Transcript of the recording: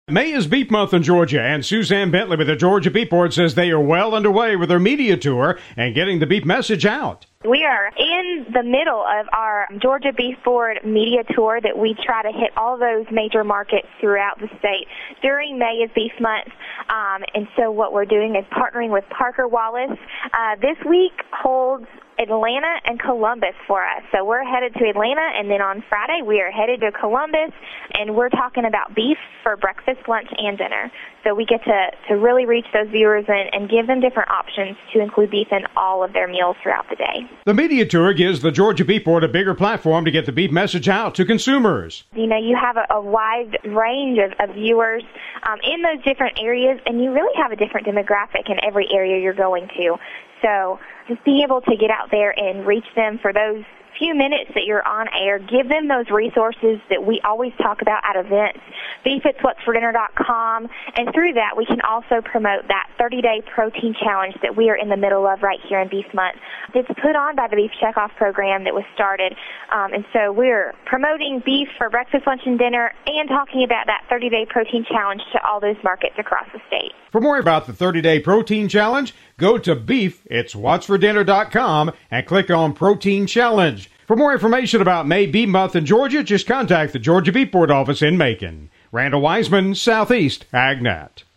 May is Beef Month in Georgia, and Suzanne Bentley with the Georgia Beef Board says they are well underway with their media tour and getting the beef message out. We are in the middle of our Georgia Beef Board media tour that we try to hit all those major markets throughout the state during May is Beef Month. And so what we're doing is partnering with Parker Wallace. This week holds Atlanta and Columbus for us. So we're headed to Atlanta, and then on Friday we are headed to Columbus, and we're talking about beef for breakfast, lunch, and dinner. So we get to really reach those viewers and give them different options to include beef in all of their meals throughout the day. The media tour gives the Georgia Beef Board a bigger platform to get the beef message out to consumers. You know, you have a wide range of viewers in those different areas, and you really have a different demographic in every area you're going to. So just being able to get out there and reach them for those few minutes that you're on air, give them those resources that we always talk about at events, beefitswhatsfordinner.com, and through that we can also promote that 30-day protein challenge that we are in the middle of right here in Beef Month. It's put on by the Beef Checkoff program that was started, and so we're promoting beef for breakfast, lunch, and dinner, and talking about that 30-day protein challenge to all those markets across the state. For more about the 30-day protein challenge, go to beefitswhatsfordinner.com and click on Protein Challenge. For more information about May Beef Month in Georgia, just contact the Georgia Beef Board office in Macon. Randall Wiseman, Southeast AgNet.